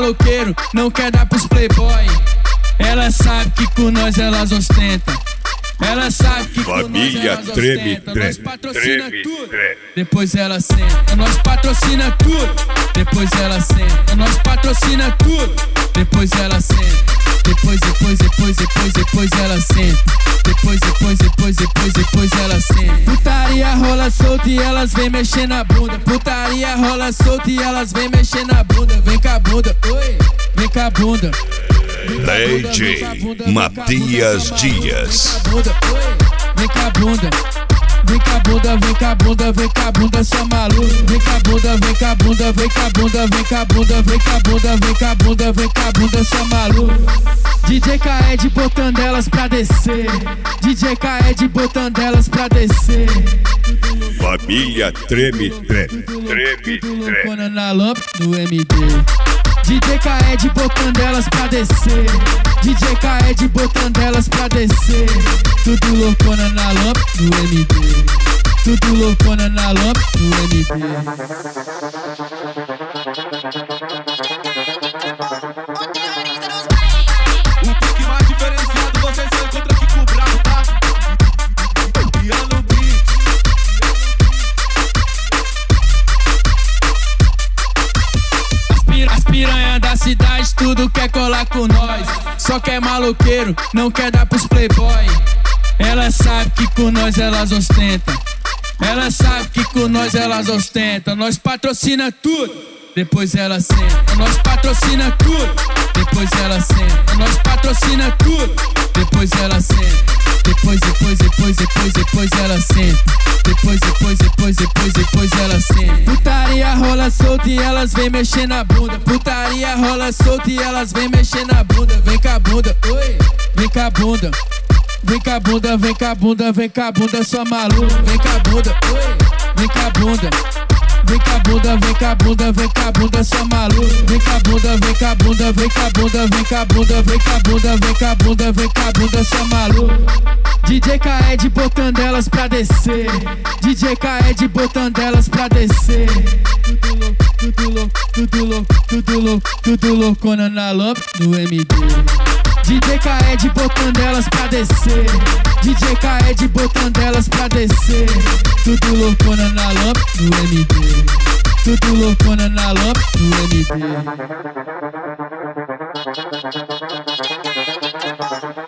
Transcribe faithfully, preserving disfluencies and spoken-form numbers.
maloqueiro, não quer dar pros playboy. Ela sabe que com nós elas ostentam. Ela sabe que com nós elas ostentam. Nós patrocina tudo, depois ela senta. Nós patrocina tudo, depois ela senta. Nós patrocina tudo, depois ela senta. Depois, depois, depois, depois, depois ela senta. Depois, depois, depois, depois, depois ela senta. Putaria rola solta e elas vem mexer na bunda. Putaria rola solta e elas vem mexer na bunda. Vem com a bunda, oi, vem com a bunda. D J Matias Dias. Vem com a bunda, vem com a bunda, vem com a bunda, vem com a bunda, só maluco. Vem com a bunda, vem com a bunda, vem com a bunda, vem com a bunda, vem com a bunda, vem com a bunda, vem com a bunda, só maluco. D J Kaed botando elas pra descer. D J Kaed botando elas pra descer. Família treme, treme, treme, treme. Na lâmpada do M D. D J Kaed botando elas pra descer. D J Kaed botando elas pra descer. Tudo loucona na lâmpada do M D. Tudo loucona na lâmpada do M D. O pique mais diferenciado você só encontra aqui com o brabo, tá? Piano beat. As piranha da cidade tudo quer colar com nós. Só quer maloqueiro, não quer dar pros playboy. Ela sabe que com nós elas ostentam. Ela sabe que com nós elas ostentam. Nós patrocina tudo, depois ela senta. Nós patrocina tudo, depois ela senta. Nós patrocina tudo, depois ela senta. Depois, depois, depois, depois, depois ela senta. Depois, depois, depois, depois, depois ela senta. Putaria rola solta e elas vem mexer na bunda. Putaria rola solta e elas vem mexer na bunda. Vem com a bunda, oi, vem com a bunda. Vem com a bunda, vem com a bunda, vem com a bunda, só maluco. Vem com a bunda, oi, vem com a bunda. Vem com a bunda, vem com a bunda, vem com a bunda, só maluco. Vem com a bunda, vem com a bunda, vem com a bunda, vem com a bunda, vem com a bunda, vem com a bunda, vem com a bunda, só maluco. D J Kaed botando elas pra descer. D J Kaed botando elas pra descer. Tudo louco, tudo louco, tudo louco, tudo louco, tudo loucona na lâmpada do M D. D J Kaed botando elas pra descer. D J Kaed botando elas pra descer. Tudo loucona na lâmpada do M D. Tudo loucona na lâmpada do M D.